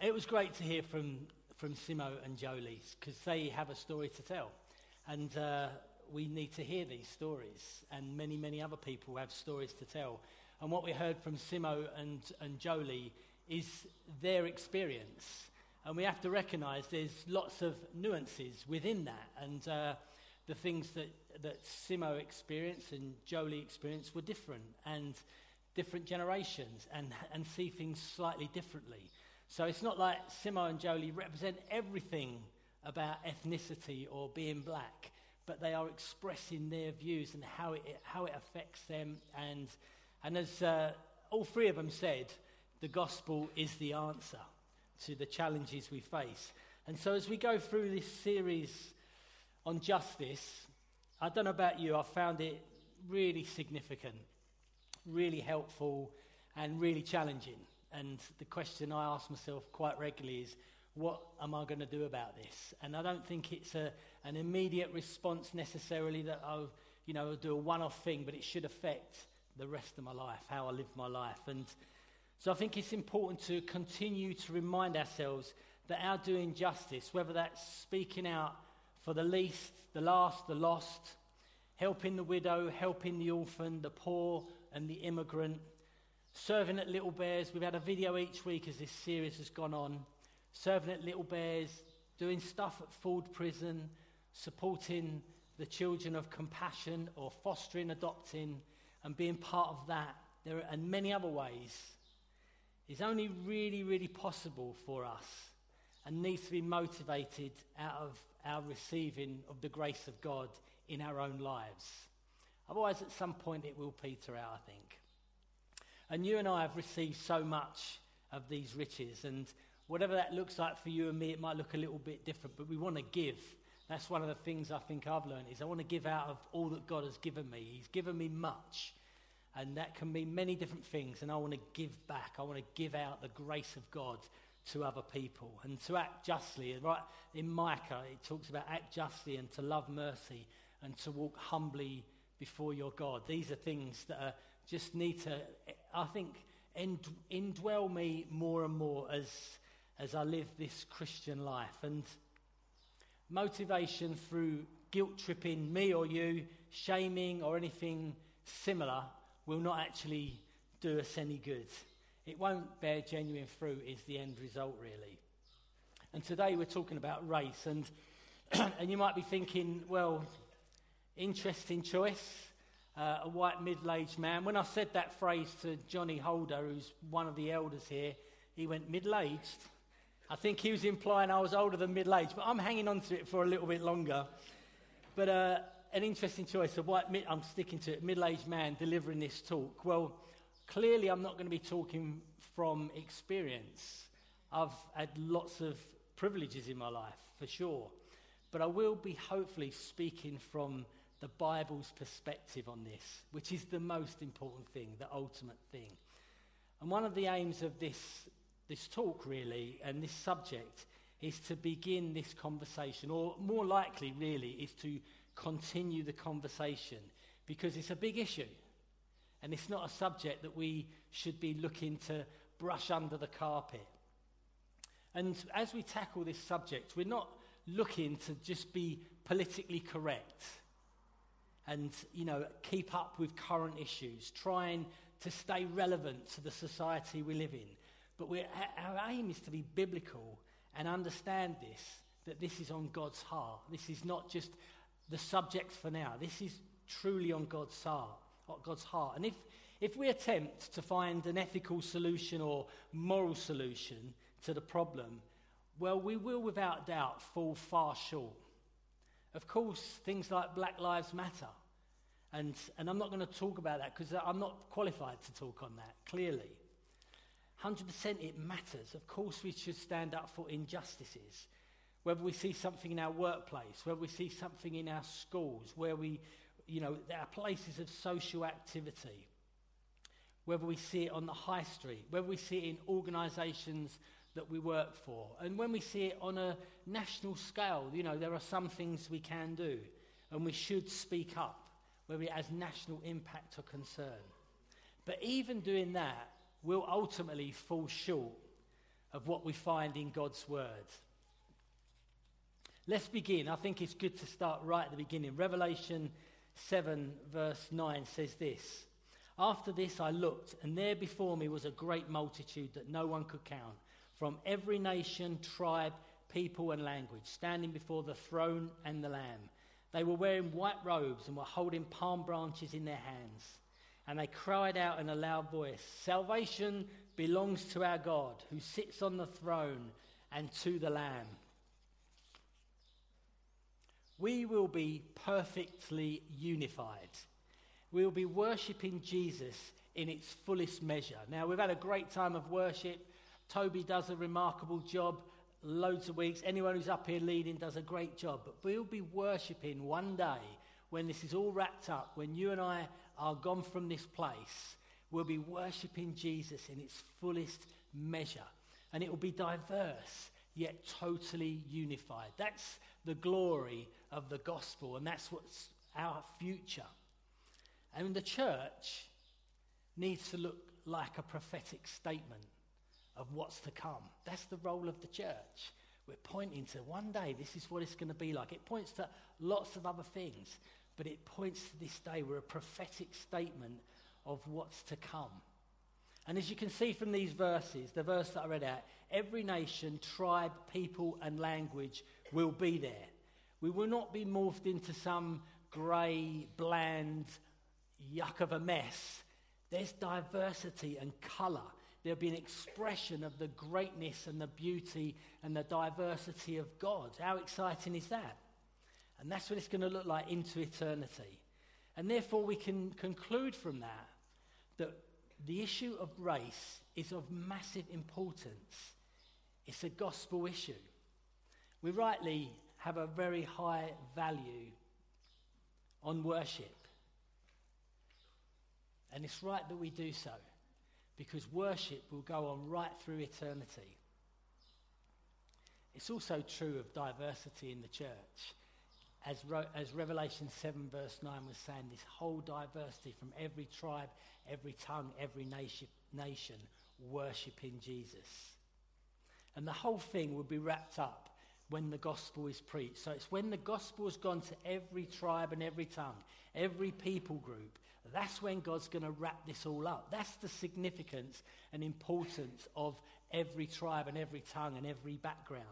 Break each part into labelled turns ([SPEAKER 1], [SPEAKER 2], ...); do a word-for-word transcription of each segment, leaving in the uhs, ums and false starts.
[SPEAKER 1] It was great to hear from, from Simo and Jolie, because they have a story to tell. And uh, we need to hear these stories, and many, many other people have stories to tell. And what we heard from Simo and, and Jolie is their experience. And we have to recognise there's lots of nuances within that. And uh, the things that, that Simo experienced and Jolie experienced were different, and different generations, and, and see things slightly differently. So it's not like Simo and Jolie represent everything about ethnicity or being black, but they are expressing their views and how it how it affects them. And and as uh, all three of them said, the gospel is the answer to the challenges we face. And so as we go through this series on justice, I don't know about you, I found it really significant, really helpful, and really challenging. And the question I ask myself quite regularly is, what am I going to do about this? And I don't think it's a, an immediate response necessarily that I'll, you know, do a one-off thing, but it should affect the rest of my life, how I live my life. And so I think it's important to continue to remind ourselves that our doing justice, whether that's speaking out for the least, the last, the lost, helping the widow, helping the orphan, the poor and the immigrant, serving at Little Bears. We've had a video each week as this series has gone on. Serving at Little Bears, doing stuff at Ford Prison, supporting the children of compassion, or fostering, adopting, and being part of that. There are, and many other ways, is only really, really possible for us, and needs to be motivated out of our receiving of the grace of God in our own lives. Otherwise, at some point, it will peter out, I think. And you and I have received so much of these riches, and whatever that looks like for you and me, it might look a little bit different, but we want to give. That's one of the things I think I've learned, is I want to give out of all that God has given me. He's given me much, and that can mean many different things, and I want to give back. I want to give out the grace of God to other people, and to act justly. Right in Micah, it talks about act justly and to love mercy and to walk humbly before your God. These are things that are, just need to, I think, ind- indwell me more and more as as I live this Christian life. And motivation through guilt-tripping me or you, shaming or anything similar, will not actually do us any good. It won't bear genuine fruit, is the end result, really. And today we're talking about race, and and you might be thinking, well, interesting choice, uh, a white middle-aged man. When I said that phrase to Johnny Holder, who's one of the elders here, he went, middle-aged? I think he was implying I was older than middle-aged, but I'm hanging on to it for a little bit longer. But uh, an interesting choice, a white, mid- I'm sticking to it, middle-aged man delivering this talk. Well, clearly I'm not going to be talking from experience. I've had lots of privileges in my life, for sure. But I will be hopefully speaking from the Bible's perspective on this, which is the most important thing, the ultimate thing. And one of the aims of this, this talk, really, and this subject, is to begin this conversation, or more likely, really, is to continue the conversation, because it's a big issue. And it's not a subject that we should be looking to brush under the carpet. And as we tackle this subject, we're not looking to just be politically correct and, you know, keep up with current issues, trying to stay relevant to the society we live in. But we're, our aim is to be biblical and understand this, that this is on God's heart. This is not just the subject for now. This is truly on God's heart. God's heart. And if, if we attempt to find an ethical solution or moral solution to the problem, well, we will without doubt fall far short. Of course, things like Black Lives Matter, and, and I'm not going to talk about that because I'm not qualified to talk on that, clearly. one hundred percent it matters. Of course, we should stand up for injustices. Whether we see something in our workplace, whether we see something in our schools, where we You know, there are places of social activity, whether we see it on the high street, whether we see it in organisations that we work for, and when we see it on a national scale, you know, there are some things we can do, and we should speak up, whether it has national impact or concern. But even doing that will ultimately fall short of what we find in God's word. Let's begin. I think it's good to start right at the beginning. Revelation seven verse nine says this: "After this I looked, and there before me was a great multitude that no one could count, from every nation, tribe, people and language, standing before the throne and the Lamb. They were wearing white robes and were holding palm branches in their hands. And they cried out in a loud voice, 'Salvation belongs to our God, who sits on the throne, and to the Lamb.'" We will be perfectly unified. We will be worshipping Jesus in its fullest measure. Now, we've had a great time of worship. Toby does a remarkable job, loads of weeks. Anyone who's up here leading does a great job. But we'll be worshipping one day when this is all wrapped up, when you and I are gone from this place. We'll be worshipping Jesus in its fullest measure. And it will be diverse, yet totally unified. That's the glory of the gospel, and that's what's our future. And the church needs to look like a prophetic statement of what's to come. That's the role of the church. We're pointing to one day this is what it's going to be like. It points to lots of other things, but it points to this day. We're a prophetic statement of what's to come. And as you can see from these verses, the verse that I read out, every nation, tribe, people and language will be there. We will not be morphed into some grey, bland yuck of a mess. There's diversity and colour. There'll be an expression of the greatness and the beauty and the diversity of God. How exciting is that? And that's what it's going to look like into eternity. And therefore we can conclude from that that the issue of race is of massive importance. It's a gospel issue. We rightly have a very high value on worship. And it's right that we do so, because worship will go on right through eternity. It's also true of diversity in the church. As, Ro- as Revelation seven verse nine was saying, this whole diversity from every tribe, every tongue, every nation, nation worshipping Jesus. And the whole thing will be wrapped up when the gospel is preached. So it's when the gospel has gone to every tribe and every tongue, every people group, that's when God's going to wrap this all up. That's the significance and importance of every tribe and every tongue and every background.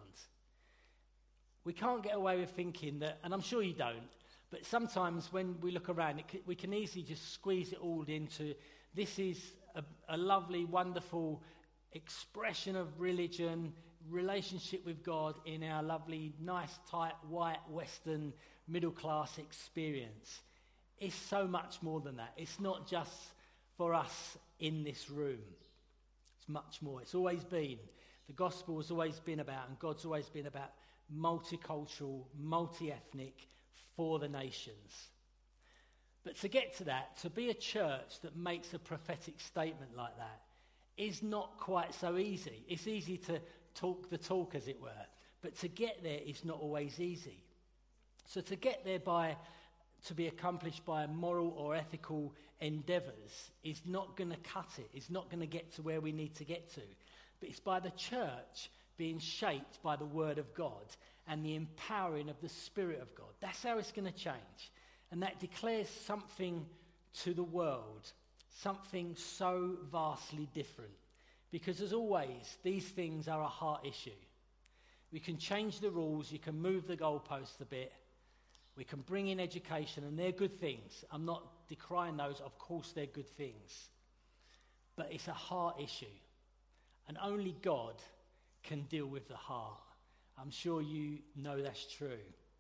[SPEAKER 1] We can't get away with thinking that, and I'm sure you don't, but sometimes when we look around, it c- we can easily just squeeze it all into, this is a, a lovely, wonderful expression of religion, relationship with God in our lovely, nice, tight, white, Western, middle-class experience. It's so much more than that. It's not just for us in this room. It's much more. It's always been. The gospel has always been about, and God's always been about multicultural, multi-ethnic, for the nations. But to get to that, to be a church that makes a prophetic statement like that is not quite so easy. It's easy to talk the talk, as it were, but to get there is not always easy. So to get there by, to be accomplished by moral or ethical endeavours is not going to cut it. It's not going to get to where we need to get to. But it's by the church being shaped by the word of God and the empowering of the Spirit of God. That's how it's going to change. And that declares something to the world, something so vastly different. Because as always, these things are a heart issue. We can change the rules, you can move the goalposts a bit, we can bring in education, and they're good things. I'm not decrying those, of course they're good things. But it's a heart issue. And only God can deal with the heart. I'm sure you know that's true.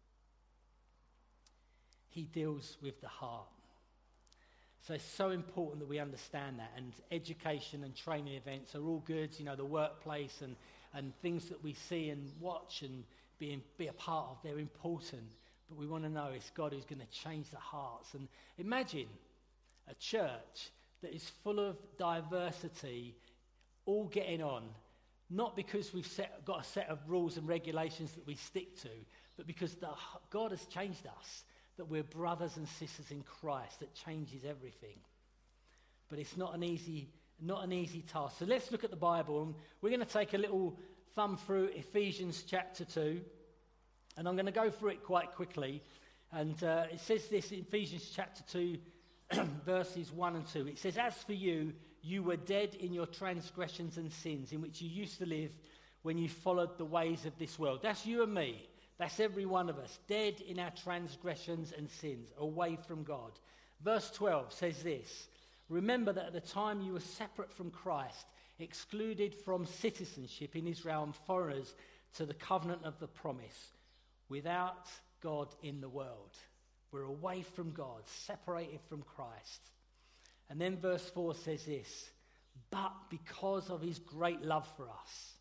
[SPEAKER 1] He deals with the heart. So it's so important that we understand that. And education and training events are all good. You know, the workplace and, and things that we see and watch and be, in, be a part of, they're important. But we want to know it's God who's going to change the hearts. And imagine a church that is full of diversity, all getting on, not because we've set, got a set of rules and regulations that we stick to, but because the, God has changed us, that we're brothers and sisters in Christ, that changes everything. But it's not an easy, Not an easy task. So let's look at the Bible, and we're going to take a little thumb through Ephesians chapter two, and I'm going to go through it quite quickly. And uh, it says this in Ephesians chapter two, verses one and two. It says, "As for you, you were dead in your transgressions and sins, in which you used to live when you followed the ways of this world." That's you and me. That's every one of us, dead in our transgressions and sins, away from God. Verse twelve says this, "Remember that at the time you were separate from Christ, excluded from citizenship in Israel and foreigners to the covenant of the promise, without God in the world." We're away from God, separated from Christ. And then verse four says this, "But because of his great love for us,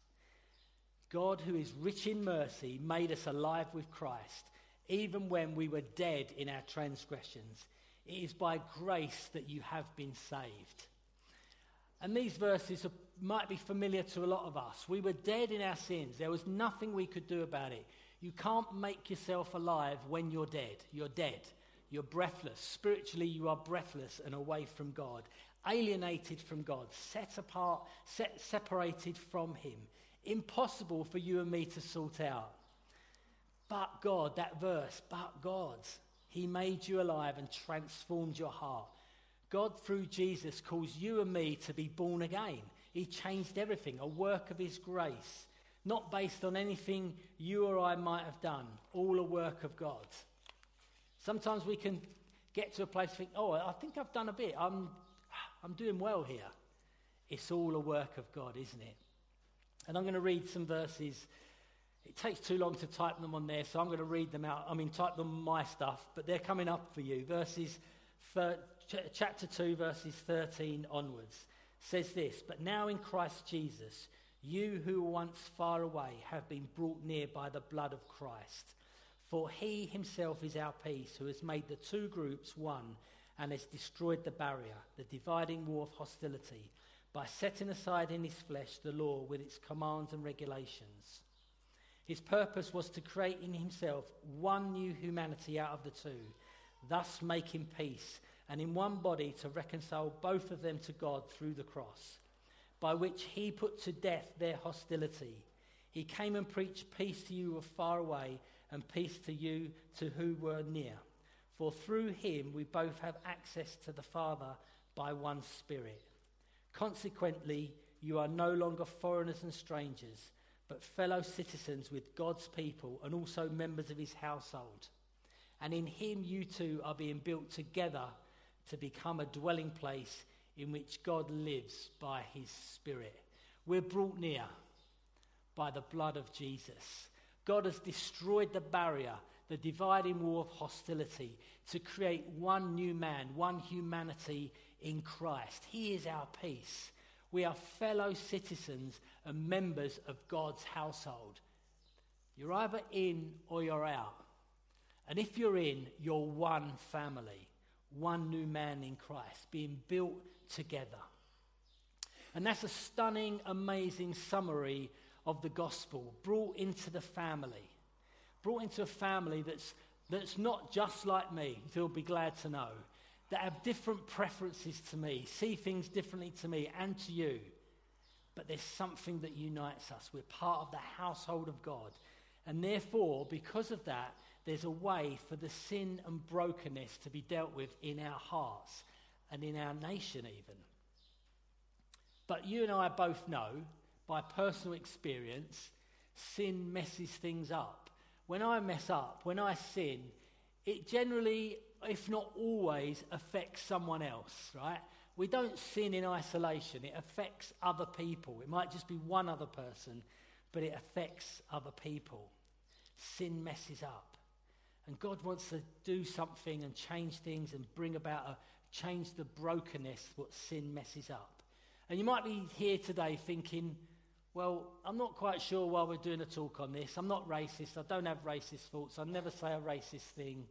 [SPEAKER 1] God, who is rich in mercy, made us alive with Christ, even when we were dead in our transgressions. It is by grace that you have been saved." And these verses are, might be familiar to a lot of us. We were dead in our sins. There was nothing we could do about it. You can't make yourself alive when you're dead. You're dead. You're breathless. Spiritually, you are breathless and away from God, alienated from God, set apart, set, separated from him. Impossible for you and me to sort out. But God, that verse, but God, he made you alive and transformed your heart. God, through Jesus, calls you and me to be born again. He changed everything, a work of his grace, not based on anything you or I might have done, all a work of God. Sometimes we can get to a place and think, oh, I think I've done a bit. I'm, I'm doing well here. It's all a work of God, isn't it? And I'm going to read some verses. It takes too long to type them on there, so I'm going to read them out. I mean, type them on my stuff, but they're coming up for you. Verses, thir- ch- chapter two, verses thirteen onwards, says this, "But now in Christ Jesus, you who were once far away have been brought near by the blood of Christ. For he himself is our peace, who has made the two groups one and has destroyed the barrier, the dividing wall of hostility, by setting aside in his flesh the law with its commands and regulations. His purpose was to create in himself one new humanity out of the two, thus making peace, and in one body to reconcile both of them to God through the cross, by which he put to death their hostility. He came and preached peace to you who were far away, and peace to you to who were near. For through him we both have access to the Father by one Spirit. Consequently, you are no longer foreigners and strangers, but fellow citizens with God's people and also members of his household. And in him you two are being built together to become a dwelling place in which God lives by his Spirit." We're brought near by the blood of Jesus. God has destroyed the barrier, the dividing wall of hostility, to create one new man, one humanity in Christ. He is our peace. We are fellow citizens and members of God's household. You're either in or you're out. And if you're in, you're one family, one new man in Christ, being built together. And that's a stunning, amazing summary of the gospel, brought into the family, brought into a family that's that's not just like me, you'll be glad to know, that have different preferences to me, see things differently to me and to you. But there's something that unites us. We're part of the household of God. And therefore, because of that, there's a way for the sin and brokenness to be dealt with in our hearts and in our nation even. But you and I both know, by personal experience, sin messes things up. When I mess up, when I sin, it generally, if not always, affects someone else, right? We don't sin in isolation. It affects other people. It might just be one other person, but it affects other people. Sin messes up. And God wants to do something and change things and bring about a change the brokenness, what sin messes up. And you might be here today thinking, well, I'm not quite sure why we're doing a talk on this. I'm not racist. I don't have racist thoughts. I never say a racist thing.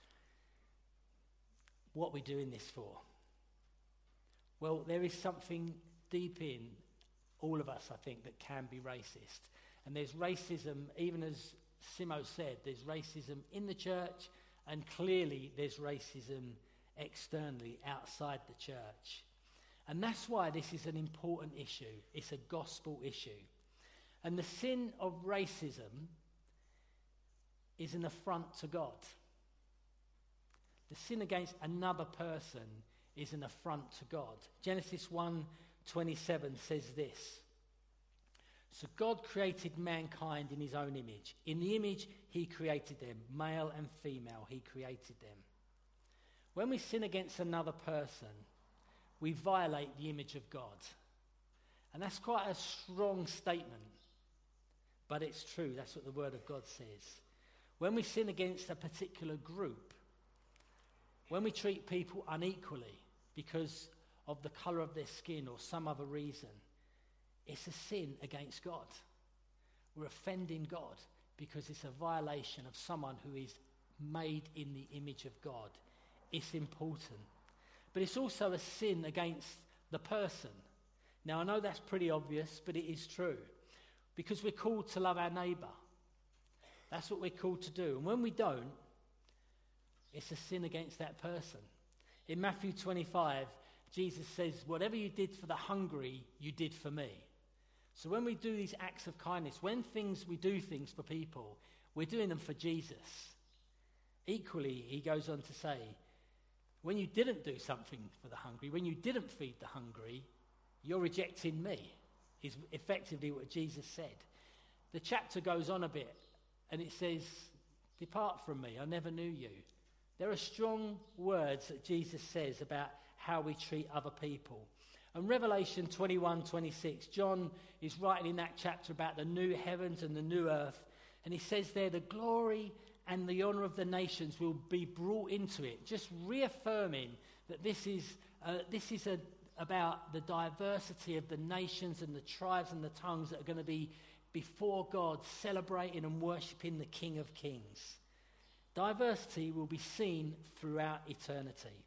[SPEAKER 1] What are we doing this for? Well, there is something deep in all of us, I think, that can be racist. And there's racism, even as Simo said, there's racism in the church, and clearly there's racism externally outside the church. And that's why this is an important issue. It's a gospel issue. And the sin of racism is an affront to God. The sin against another person is an affront to God. Genesis one twenty-seven says this. So God created mankind in his own image. In the image, he created them. Male and female, he created them. When we sin against another person, we violate the image of God. And that's quite a strong statement. But it's true. That's what the Word of God says. When we sin against a particular group, when we treat people unequally because of the colour of their skin or some other reason, it's a sin against God. We're offending God because it's a violation of someone who is made in the image of God. It's important. But it's also a sin against the person. Now, I know that's pretty obvious, but it is true. Because we're called to love our neighbour. That's what we're called to do. And when we don't, it's a sin against that person. In Matthew twenty-five, Jesus says, whatever you did for the hungry, you did for me. So when we do these acts of kindness, when things we do things for people, we're doing them for Jesus. Equally, he goes on to say, when you didn't do something for the hungry, when you didn't feed the hungry, you're rejecting me, is effectively what Jesus said. The chapter goes on a bit, and it says, depart from me, I never knew you. There are strong words that Jesus says about how we treat other people. And Revelation twenty-one twenty-six, John is writing in that chapter about the new heavens and the new earth, and he says there, the glory and the honour of the nations will be brought into it, just reaffirming that this is uh, this is a, about the diversity of the nations and the tribes and the tongues that are going to be before God, celebrating and worshipping the King of Kings. Diversity will be seen throughout eternity.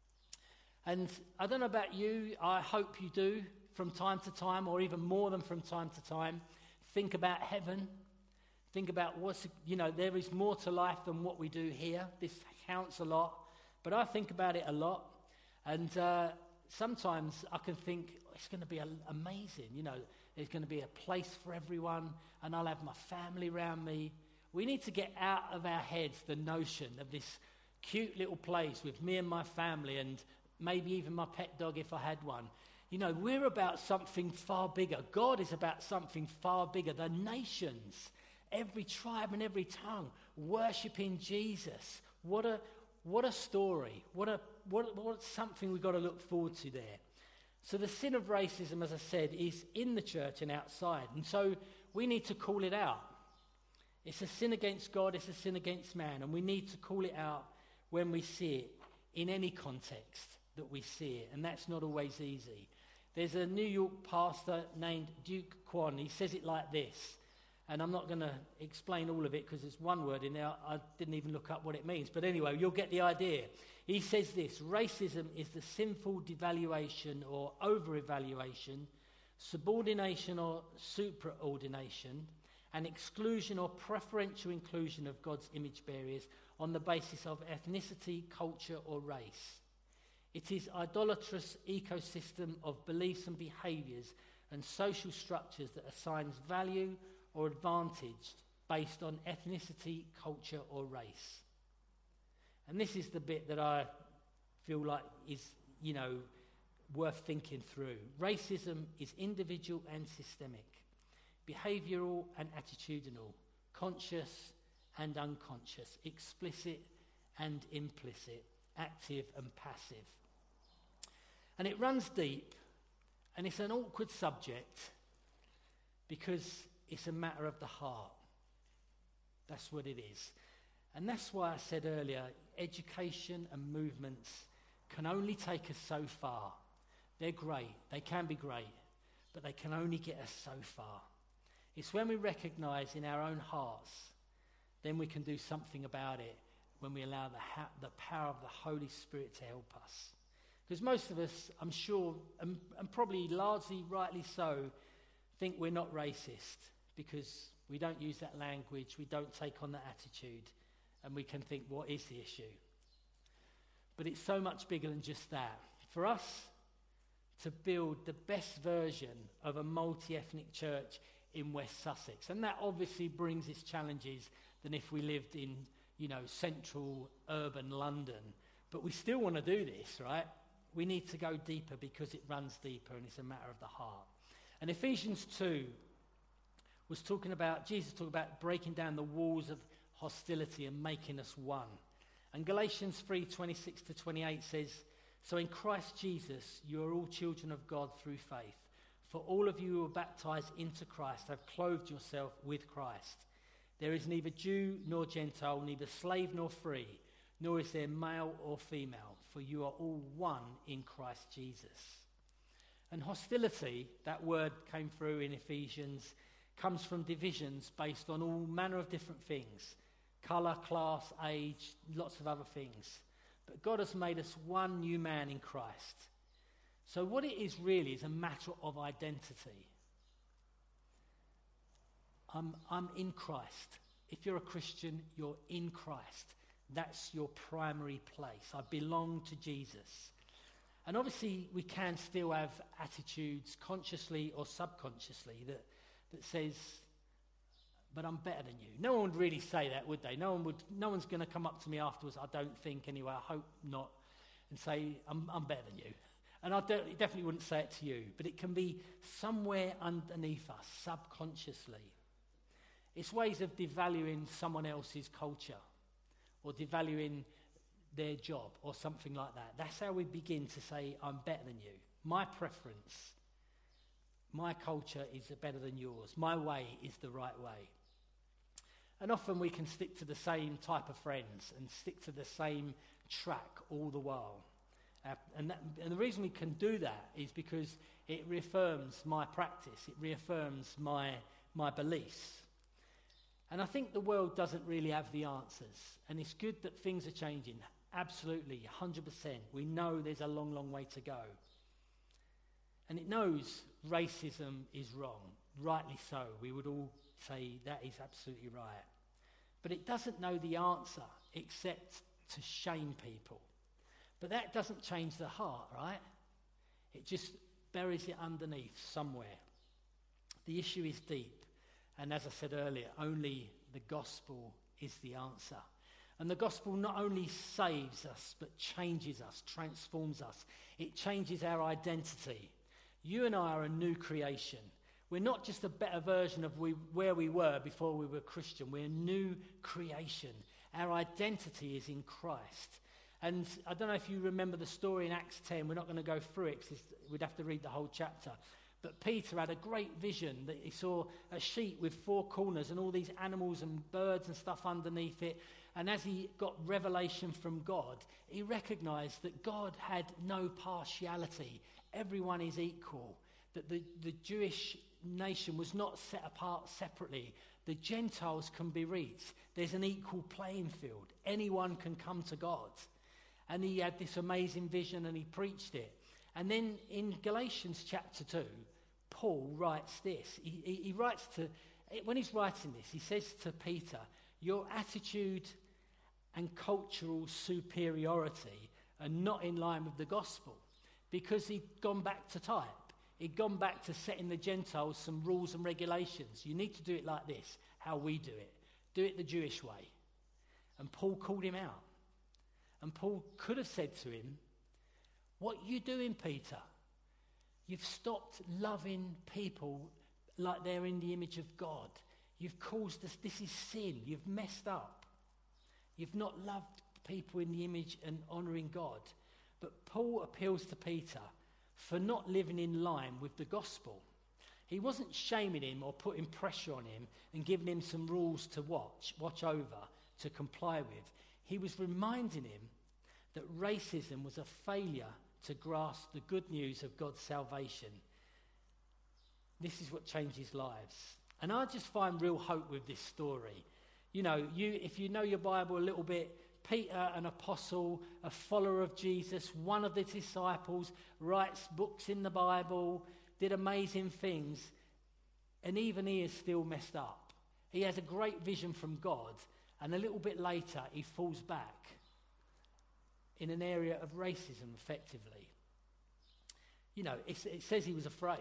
[SPEAKER 1] And I don't know about you, I hope you do from time to time, or even more than from time to time, think about heaven. Think about what's, you know, there is more to life than what we do here. This counts a lot. But I think about it a lot. And uh, sometimes I can think, oh, it's going to be a, amazing. You know, there's going to be a place for everyone, and I'll have my family around me. We need to get out of our heads the notion of this cute little place with me and my family, and maybe even my pet dog if I had one. You know, we're about something far bigger. God is about something far bigger. The nations, every tribe and every tongue, worshipping Jesus. What a what a story. What a what what's something we've got to look forward to there. So the sin of racism, as I said, is in the church and outside. And so we need to call it out. It's a sin against God, it's a sin against man, and we need to call it out when we see it in any context that we see it, and that's not always easy. There's a New York pastor named Duke Kwon. He says it like this, and I'm not going to explain all of it because there's one word in there. I didn't even look up what it means, but anyway, you'll get the idea. He says this: racism is the sinful devaluation or over-evaluation, subordination or supraordination, and exclusion or preferential inclusion of God's image bearers on the basis of ethnicity, culture, or race. It is idolatrous ecosystem of beliefs and behaviours and social structures that assigns value or advantage based on ethnicity, culture, or race. And this is the bit that I feel like is, you know, worth thinking through. Racism is individual and systemic, behavioural and attitudinal, conscious and unconscious, explicit and implicit, active and passive. And it runs deep, and it's an awkward subject because it's a matter of the heart. That's what it is. And that's why I said earlier, education and movements can only take us so far. They're great, they can be great, but they can only get us so far. It's when we recognise in our own hearts, then we can do something about it, when we allow the, ha- the power of the Holy Spirit to help us. Because most of us, I'm sure, and, and probably largely rightly so, think we're not racist because we don't use that language, we don't take on that attitude, and we can think, what is the issue? But it's so much bigger than just that. For us to build the best version of a multi-ethnic church in West Sussex. And that obviously brings its challenges than if we lived in, you know, central urban London. But we still want to do this, right? We need to go deeper because it runs deeper and it's a matter of the heart. And Ephesians two was talking about, Jesus talked about breaking down the walls of hostility and making us one. And Galatians three, twenty-six to twenty-eight says, so in Christ Jesus, you are all children of God through faith. For all of you who are baptized into Christ have clothed yourself with Christ. There is neither Jew nor Gentile, neither slave nor free, nor is there male or female, for you are all one in Christ Jesus. And hostility, that word came through in Ephesians, comes from divisions based on all manner of different things. Colour, class, age, lots of other things. But God has made us one new man in Christ. So what it is really is a matter of identity. I'm, I'm in Christ. If you're a Christian, you're in Christ. That's your primary place. I belong to Jesus. And obviously we can still have attitudes, consciously or subconsciously, that, that says, but I'm better than you. No one would really say that, would they? No one would. No one's going to come up to me afterwards, I don't think anyway, I hope not, and say, I'm, I'm better than you. And I don't, definitely wouldn't say it to you, but it can be somewhere underneath us, subconsciously. It's ways of devaluing someone else's culture or devaluing their job or something like that. That's how we begin to say, I'm better than you. My preference, my culture is better than yours. My way is the right way. And often we can stick to the same type of friends and stick to the same track all the while. Uh, and, that, and the reason we can do that is because it reaffirms my practice. It reaffirms my, my beliefs. And I think the world doesn't really have the answers. And it's good that things are changing. Absolutely, one hundred percent. We know there's a long, long way to go. And it knows racism is wrong. Rightly so. We would all say that is absolutely right. But it doesn't know the answer except to shame people. But that doesn't change the heart, right? It just buries it underneath somewhere. The issue is deep. And as I said earlier, only the gospel is the answer. And the gospel not only saves us, but changes us, transforms us. It changes our identity. You and I are a new creation. We're not just a better version of we, where we were before we were Christian. We're a new creation. Our identity is in Christ. And I don't know if you remember the story in Acts ten. We're not going to go through it because we'd have to read the whole chapter. But Peter had a great vision that he saw a sheet with four corners and all these animals and birds and stuff underneath it. And as he got revelation from God, he recognized that God had no partiality. Everyone is equal. That the, the Jewish nation was not set apart separately. The Gentiles can be reached. There's an equal playing field. Anyone can come to God. And he had this amazing vision and he preached it. And then in Galatians chapter two, Paul writes this. He, he, he writes to, when he's writing this, he says to Peter, your attitude and cultural superiority are not in line with the gospel. Because he'd gone back to type. He'd gone back to setting the Gentiles some rules and regulations. You need to do it like this, how we do it. Do it the Jewish way. And Paul called him out. And Paul could have said to him, what are you doing, Peter? You've stopped loving people like they're in the image of God. You've caused us, this is sin. You've messed up. You've not loved people in the image and honouring God. But Paul appeals to Peter for not living in line with the gospel. He wasn't shaming him or putting pressure on him and giving him some rules to watch, watch over, to comply with. He was reminding him that racism was a failure to grasp the good news of God's salvation. This is what changes lives. And I just find real hope with this story. You know, you if you know your Bible a little bit, Peter, an apostle, a follower of Jesus, one of the disciples, writes books in the Bible, did amazing things, and even he is still messed up. He has a great vision from God, and a little bit later he falls back in an area of racism, effectively. You know, it's, it says he was afraid.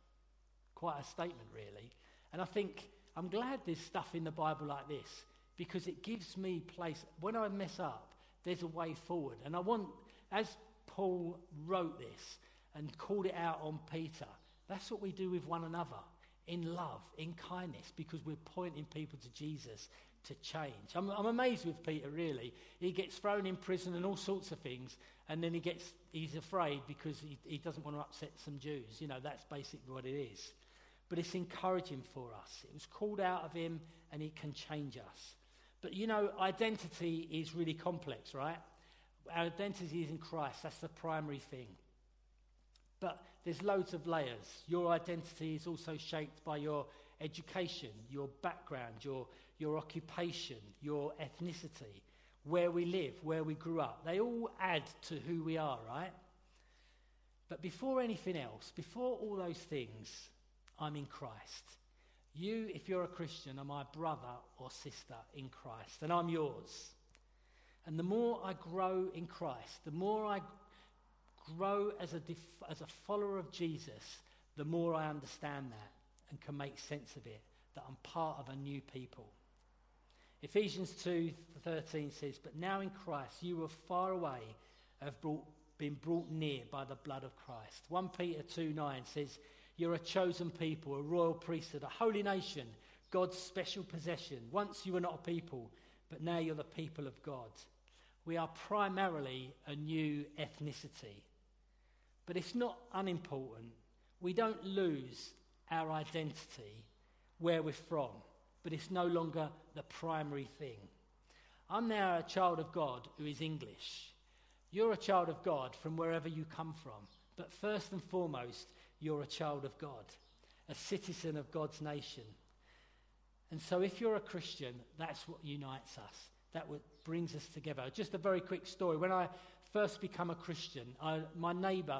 [SPEAKER 1] Quite a statement, really. And I think, I'm glad there's stuff in the Bible like this, because it gives me place. When I mess up, there's a way forward. And I want, as Paul wrote this and called it out on Peter, that's what we do with one another, in love, in kindness, because we're pointing people to Jesus to change. I'm, I'm amazed with Peter, really. He gets thrown in prison and all sorts of things, and then he gets he's afraid because he, he doesn't want to upset some Jews. You know, that's basically what it is. But it's encouraging for us. It was called out of him, and it can change us. But, you know, identity is really complex, right? Our identity is in Christ. That's the primary thing. But there's loads of layers. Your identity is also shaped by your education, your background, your, your occupation, your ethnicity, where we live, where we grew up. They all add to who we are, right? But before anything else, before all those things, I'm in Christ. You, if you're a Christian, are my brother or sister in Christ, and I'm yours. And the more I grow in Christ, the more I grow as a, def- as a follower of Jesus, the more I understand that and can make sense of it, that I'm part of a new people. Ephesians two thirteen says, "But now in Christ you were far away, have brought, been brought near by the blood of Christ." First Peter two nine says, "You're a chosen people, a royal priesthood, a holy nation, God's special possession. Once you were not a people, but now you're the people of God." We are primarily a new ethnicity. But it's not unimportant. We don't lose our identity, where we're from, but it's no longer the primary thing. I'm now a child of God who is English. You're a child of God from wherever you come from. But first and foremost, you're a child of God, a citizen of God's nation. And so if you're a Christian, that's what unites us. That what brings us together. Just a very quick story. When I first became a Christian, I, my neighbour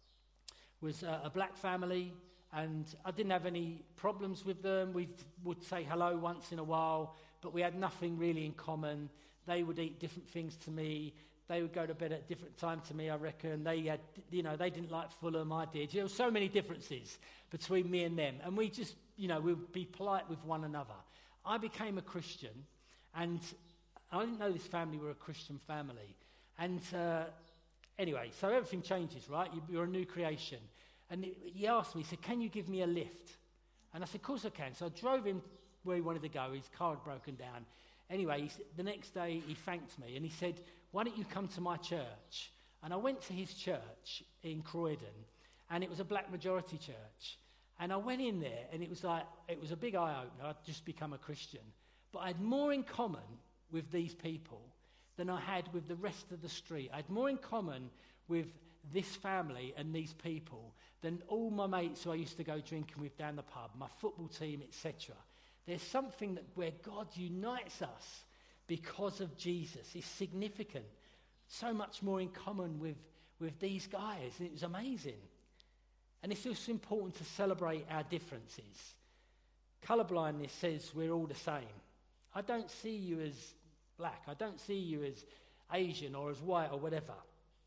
[SPEAKER 1] was a, a black family, and I didn't have any problems with them. We would say hello once in a while, but we had nothing really in common. They would eat different things to me. They would go to bed at a different time to me, I reckon. They had, you know, they didn't like Fulham, I did. There were so many differences between me and them. And we just, you know, we would be polite with one another. I became a Christian, and I didn't know this family were a Christian family. And uh, anyway, so everything changes, right? You, you're a new creation. And he asked me, he said, "Can you give me a lift?" And I said, "Of course I can." So I drove him where he wanted to go. His car had broken down. Anyway, he, the next day he thanked me and he said, "Why don't you come to my church?" And I went to his church in Croydon, and it was a black majority church. And I went in there, and it was like, it was a big eye-opener. I'd just become a Christian. But I had more in common with these people than I had with the rest of the street. I had more in common with this family and these people than all my mates who I used to go drinking with down the pub, my football team, et cetera. There's something that where God unites us because of Jesus. It's significant. So much more in common with, with these guys. And it was amazing. And it's also important to celebrate our differences. Colourblindness says we're all the same. I don't see you as black. I don't see you as Asian or as white or whatever.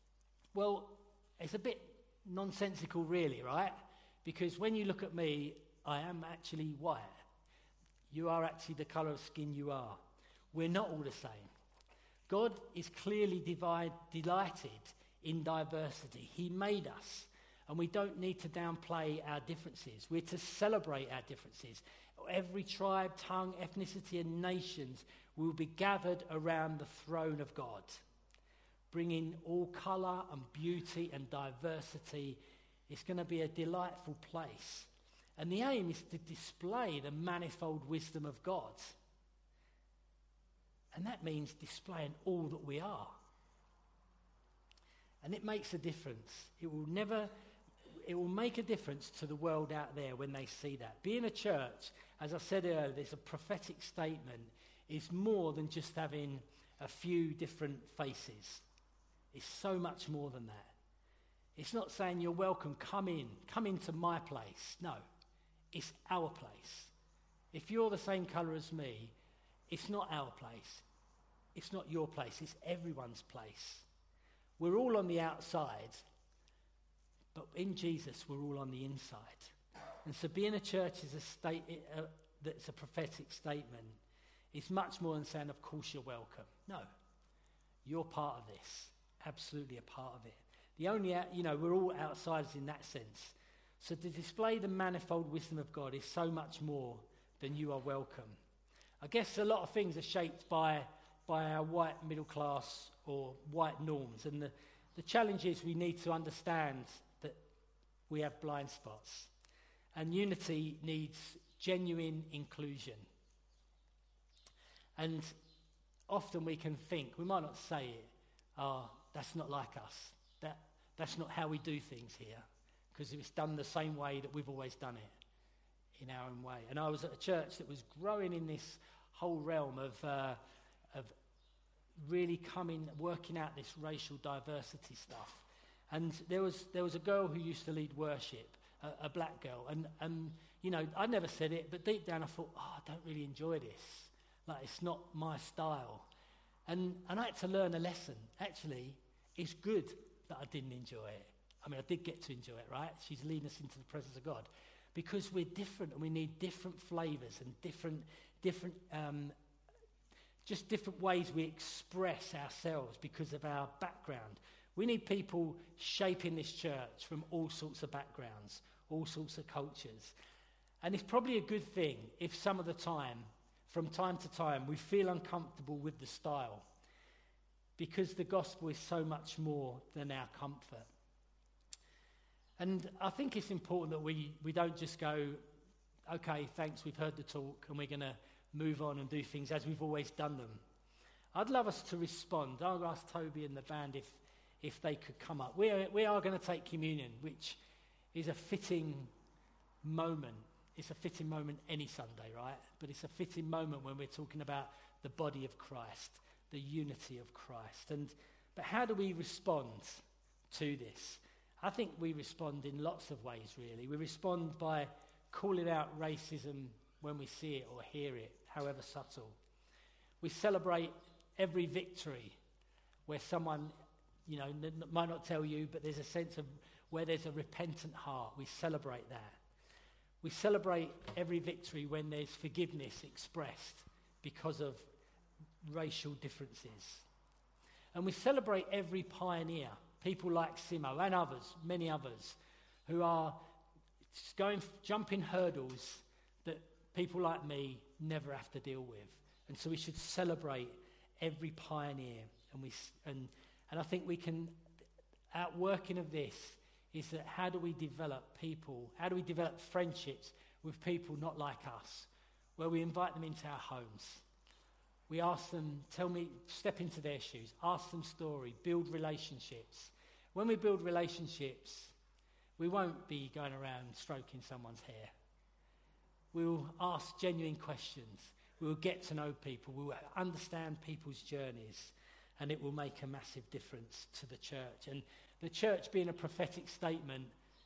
[SPEAKER 1] Well, it's a bit nonsensical really, right? Because when you look at me, I am actually white. You are actually the colour of skin you are. We're not all the same. God is clearly divide, delighted in diversity. He made us, and we don't need to downplay our differences. We're to celebrate our differences. Every tribe, tongue, ethnicity, and nations will be gathered around the throne of God, bringing all colour and beauty and diversity. It's going to be a delightful place. And the aim is to display the manifold wisdom of God. And that means displaying all that we are. And it makes a difference. It will never, it will make a difference to the world out there when they see that. Being a church, as I said earlier, there's a prophetic statement. It's more than just having a few different faces. It's so much more than that. It's not saying you're welcome, come in, come into my place. No, it's our place. If you're the same colour as me, it's not our place. It's not your place. It's everyone's place. We're all on the outside, but in Jesus we're all on the inside. And so being a church is a state uh, that's a prophetic statement. It's much more than saying, of course you're welcome. No, you're part of this, absolutely a part of it. The only, you know, we're all outsiders in that sense. So to display the manifold wisdom of God is so much more than you are welcome. I guess a lot of things are shaped by, by our white middle class or white norms. And the, the challenge is we need to understand that we have blind spots. And unity needs genuine inclusion. And often we can think, we might not say it, oh, that's not like us. That, that's not how we do things here. Because it's done the same way that we've always done it, in our own way. And I was at a church that was growing in this whole realm of, uh, of really coming, working out this racial diversity stuff. And there was there was a girl who used to lead worship, a, a black girl. And, and, you know, I never said it, but deep down I thought, oh, I don't really enjoy this. Like, it's not my style. And, and I had to learn a lesson. Actually, it's good that I didn't enjoy it. I mean, I did get to enjoy it, right? She's leading us into the presence of God. Because we're different and we need different flavours and different, different, um, just different ways we express ourselves because of our background. We need people shaping this church from all sorts of backgrounds, all sorts of cultures. And it's probably a good thing if some of the time, from time to time, we feel uncomfortable with the style. Because the gospel is so much more than our comfort. And I think it's important that we, we don't just go, okay, thanks, we've heard the talk, and we're going to move on and do things as we've always done them. I'd love us to respond. I'll ask Toby and the band if, if they could come up. We are, we are going to take communion, which is a fitting moment. It's a fitting moment any Sunday, right? But it's a fitting moment when we're talking about the body of Christ, the unity of Christ. And but how do we respond to this? I think we respond in lots of ways, really. We respond by calling out racism when we see it or hear it, however subtle. We celebrate every victory where someone, you know, n- might not tell you, but there's a sense of where there's a repentant heart. We celebrate that. We celebrate every victory when there's forgiveness expressed because of racial differences. And we celebrate every pioneer, people like Simo and others, many others, who are going, jumping hurdles that people like me never have to deal with. And so we should celebrate every pioneer. And we and and I think we can, outworking of this is that how do we develop people, how do we develop friendships with people not like us, where we invite them into our homes. We ask them, tell me, step into their shoes, ask them story, build relationships. When we build relationships, we won't be going around stroking someone's hair. We will ask genuine questions. We will get to know people. We will understand people's journeys, and it will make a massive difference to the church. And the church being a prophetic statement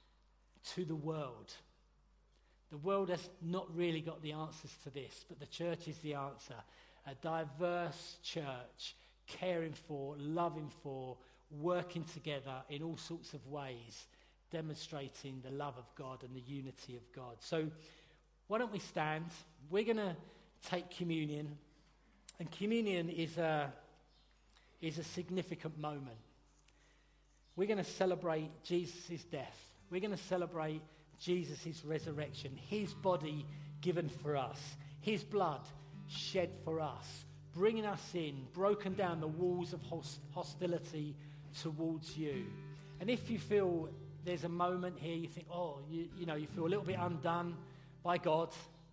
[SPEAKER 1] to the world. The world has not really got the answers to this, but the church is the answer. A diverse church, caring for, loving for, working together in all sorts of ways, demonstrating the love of God and the unity of God. So why don't we stand? We're going to take communion. And communion is a, is a significant moment. We're going to celebrate Jesus' death. We're going to celebrate Jesus' resurrection, his body given for us, his blood shed for us, bringing us in, broken down the walls of host- hostility towards you. And if you feel there's a moment here, you think, oh, you, you know, you feel a little bit undone by God,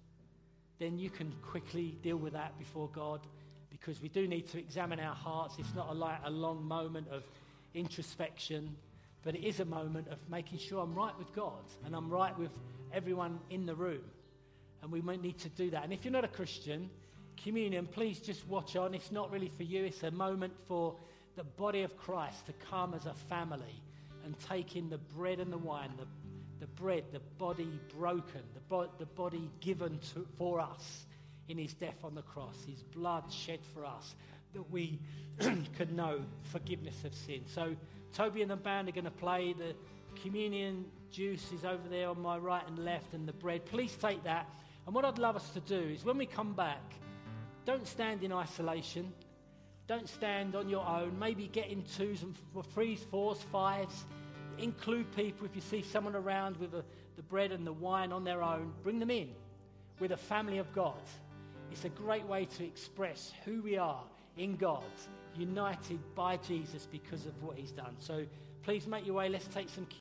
[SPEAKER 1] then you can quickly deal with that before God, because we do need to examine our hearts. It's not a, like a long moment of introspection, but it is a moment of making sure I'm right with God and I'm right with everyone in the room. And we might need to do that. And if you're not a Christian, communion, please just watch on. It's not really for you. It's a moment for the body of Christ to come as a family and take in the bread and the wine, the, the bread, the body broken, the, bo- the body given to, for us in his death on the cross, his blood shed for us, that we could know forgiveness of sin. So Toby and the band are going to play. The communion juice is over there on my right and left, and the bread. Please take that. And what I'd love us to do is when we come back, don't stand in isolation. Don't stand on your own. Maybe get in twos and threes, fours, fives. Include people. If you see someone around with a, the bread and the wine on their own, bring them in with a family of God. It's a great way to express who we are in God, united by Jesus because of what he's done. So please make your way. Let's take some